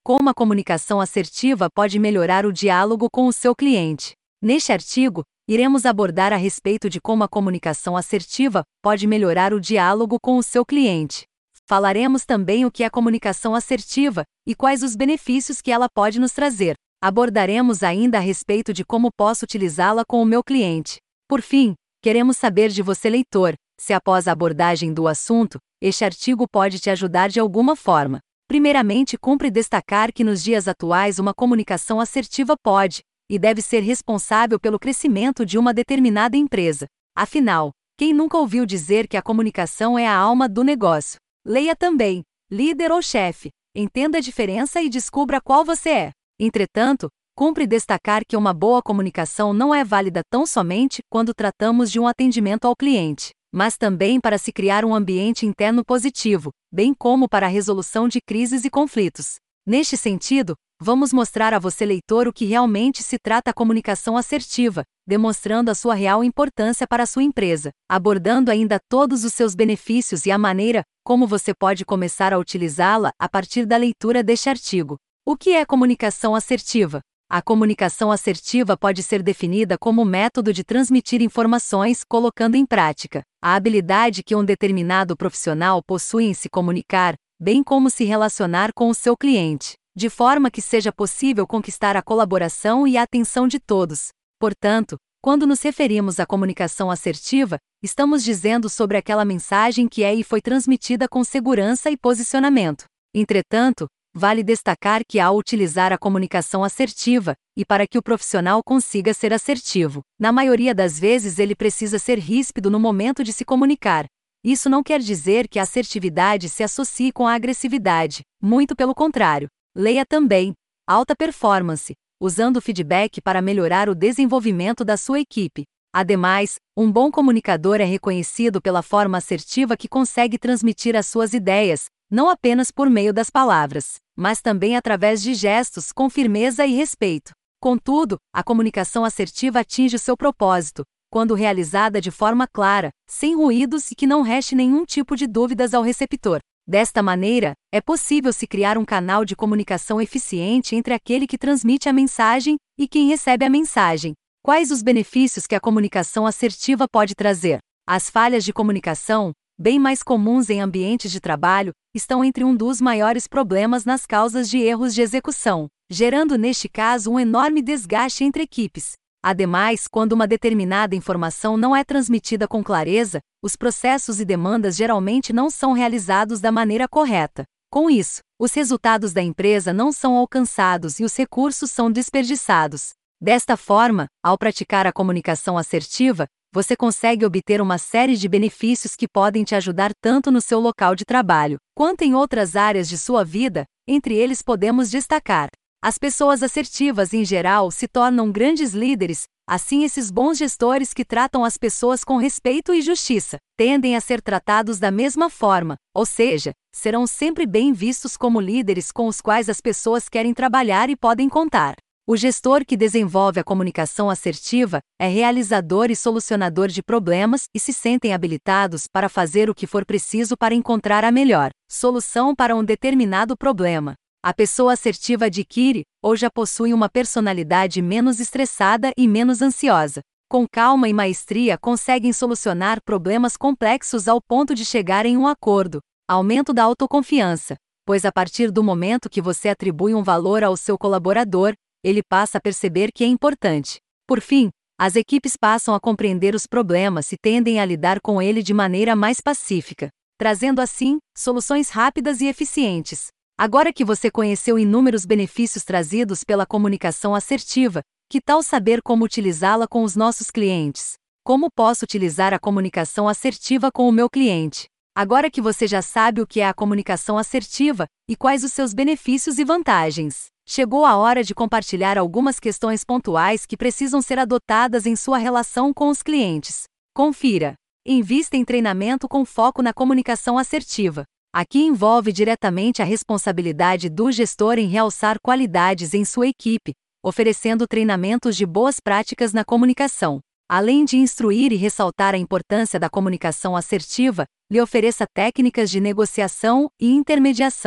Como a comunicação assertiva pode melhorar o diálogo com o seu cliente. Neste artigo, iremos abordar a respeito de como a comunicação assertiva pode melhorar o diálogo com o seu cliente. Falaremos também o que é comunicação assertiva e quais os benefícios que ela pode nos trazer. Abordaremos ainda a respeito de como posso utilizá-la com o meu cliente. Por fim, queremos saber de você, leitor, se após a abordagem do assunto, este artigo pode te ajudar de alguma forma. Primeiramente, cumpre destacar que nos dias atuais uma comunicação assertiva pode e deve ser responsável pelo crescimento de uma determinada empresa. Afinal, quem nunca ouviu dizer que a comunicação é a alma do negócio? Leia também, líder ou chefe, entenda a diferença e descubra qual você é. Entretanto, cumpre destacar que uma boa comunicação não é válida tão somente quando tratamos de um atendimento ao cliente, mas também para se criar um ambiente interno positivo, bem como para a resolução de crises e conflitos. Neste sentido, vamos mostrar a você, leitor, o que realmente se trata a comunicação assertiva, demonstrando a sua real importância para a sua empresa, abordando ainda todos os seus benefícios e a maneira como você pode começar a utilizá-la a partir da leitura deste artigo. O que é comunicação assertiva? A comunicação assertiva pode ser definida como o método de transmitir informações colocando em prática a habilidade que um determinado profissional possui em se comunicar, bem como se relacionar com o seu cliente, de forma que seja possível conquistar a colaboração e a atenção de todos. Portanto, quando nos referimos à comunicação assertiva, estamos dizendo sobre aquela mensagem que é e foi transmitida com segurança e posicionamento. Entretanto, vale destacar que ao utilizar a comunicação assertiva, e para que o profissional consiga ser assertivo, na maioria das vezes ele precisa ser ríspido no momento de se comunicar. Isso não quer dizer que a assertividade se associe com a agressividade, muito pelo contrário. Leia também, alta performance, usando o feedback para melhorar o desenvolvimento da sua equipe. Ademais, um bom comunicador é reconhecido pela forma assertiva que consegue transmitir as suas ideias, não apenas por meio das palavras, mas também através de gestos com firmeza e respeito. Contudo, a comunicação assertiva atinge o seu propósito quando realizada de forma clara, sem ruídos e que não reste nenhum tipo de dúvidas ao receptor. Desta maneira, é possível se criar um canal de comunicação eficiente entre aquele que transmite a mensagem e quem recebe a mensagem. Quais os benefícios que a comunicação assertiva pode trazer? As falhas de comunicação, bem mais comuns em ambientes de trabalho, estão entre um dos maiores problemas nas causas de erros de execução, gerando neste caso um enorme desgaste entre equipes. Ademais, quando uma determinada informação não é transmitida com clareza, os processos e demandas geralmente não são realizados da maneira correta. Com isso, os resultados da empresa não são alcançados e os recursos são desperdiçados. Desta forma, ao praticar a comunicação assertiva, você consegue obter uma série de benefícios que podem te ajudar tanto no seu local de trabalho, quanto em outras áreas de sua vida. Entre eles podemos destacar: as pessoas assertivas em geral se tornam grandes líderes, assim esses bons gestores que tratam as pessoas com respeito e justiça, tendem a ser tratados da mesma forma, ou seja, serão sempre bem vistos como líderes com os quais as pessoas querem trabalhar e podem contar. O gestor que desenvolve a comunicação assertiva é realizador e solucionador de problemas e se sentem habilitados para fazer o que for preciso para encontrar a melhor solução para um determinado problema. A pessoa assertiva adquire, ou já possui uma personalidade menos estressada e menos ansiosa. Com calma e maestria conseguem solucionar problemas complexos ao ponto de chegar em um acordo. Aumento da autoconfiança, pois a partir do momento que você atribui um valor ao seu colaborador, ele passa a perceber que é importante. Por fim, as equipes passam a compreender os problemas e tendem a lidar com ele de maneira mais pacífica, trazendo assim soluções rápidas e eficientes. Agora que você conheceu inúmeros benefícios trazidos pela comunicação assertiva, que tal saber como utilizá-la com os nossos clientes? Como posso utilizar a comunicação assertiva com o meu cliente? Agora que você já sabe o que é a comunicação assertiva e quais os seus benefícios e vantagens, chegou a hora de compartilhar algumas questões pontuais que precisam ser adotadas em sua relação com os clientes. Confira. Invista em treinamento com foco na comunicação assertiva. Aqui envolve diretamente a responsabilidade do gestor em realçar qualidades em sua equipe, oferecendo treinamentos de boas práticas na comunicação. Além de instruir e ressaltar a importância da comunicação assertiva, lhe ofereça técnicas de negociação e intermediação,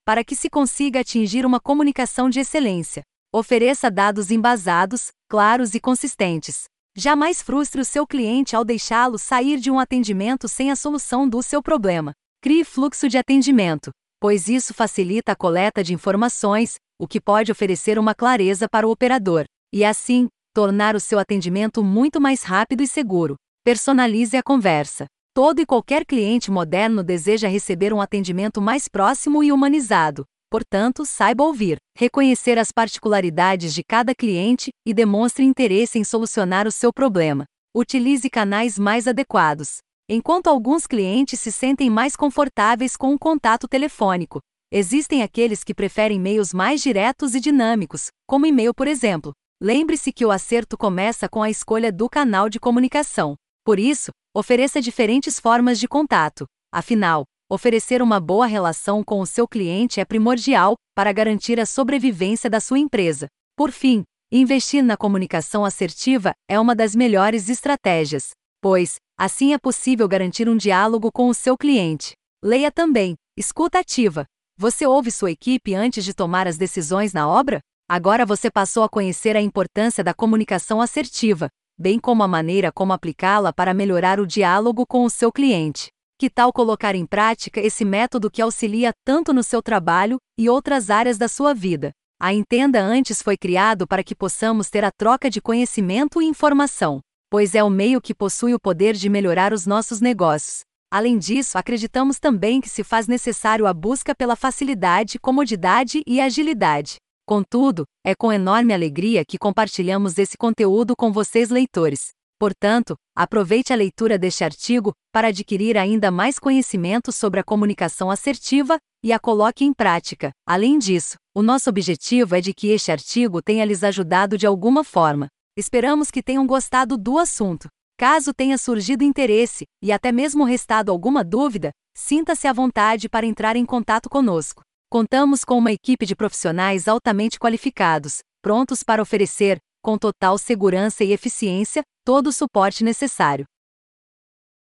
para que se consiga atingir uma comunicação de excelência. Ofereça dados embasados, claros e consistentes. Jamais frustre o seu cliente ao deixá-lo sair de um atendimento sem a solução do seu problema. Crie fluxo de atendimento, pois isso facilita a coleta de informações, o que pode oferecer uma clareza para o operador, e assim, tornar o seu atendimento muito mais rápido e seguro. Personalize a conversa. Todo e qualquer cliente moderno deseja receber um atendimento mais próximo e humanizado. Portanto, saiba ouvir, reconhecer as particularidades de cada cliente e demonstre interesse em solucionar o seu problema. Utilize canais mais adequados. Enquanto alguns clientes se sentem mais confortáveis com o contato telefônico, existem aqueles que preferem meios mais diretos e dinâmicos, como e-mail, por exemplo. Lembre-se que o acerto começa com a escolha do canal de comunicação. Por isso, ofereça diferentes formas de contato. Afinal, oferecer uma boa relação com o seu cliente é primordial para garantir a sobrevivência da sua empresa. Por fim, investir na comunicação assertiva é uma das melhores estratégias, pois, assim é possível garantir um diálogo com o seu cliente. Leia também, escuta ativa. Você ouve sua equipe antes de tomar as decisões na obra? Agora você passou a conhecer a importância da comunicação assertiva, bem como a maneira como aplicá-la para melhorar o diálogo com o seu cliente. Que tal colocar em prática esse método que auxilia tanto no seu trabalho e outras áreas da sua vida? A Entenda Antes foi criado para que possamos ter a troca de conhecimento e informação, pois é o meio que possui o poder de melhorar os nossos negócios. Além disso, acreditamos também que se faz necessário a busca pela facilidade, comodidade e agilidade. Contudo, é com enorme alegria que compartilhamos esse conteúdo com vocês, leitores. Portanto, aproveite a leitura deste artigo para adquirir ainda mais conhecimento sobre a comunicação assertiva e a coloque em prática. Além disso, o nosso objetivo é de que este artigo tenha lhes ajudado de alguma forma. Esperamos que tenham gostado do assunto. Caso tenha surgido interesse e até mesmo restado alguma dúvida, sinta-se à vontade para entrar em contato conosco. Contamos com uma equipe de profissionais altamente qualificados, prontos para oferecer, com total segurança e eficiência, todo o suporte necessário.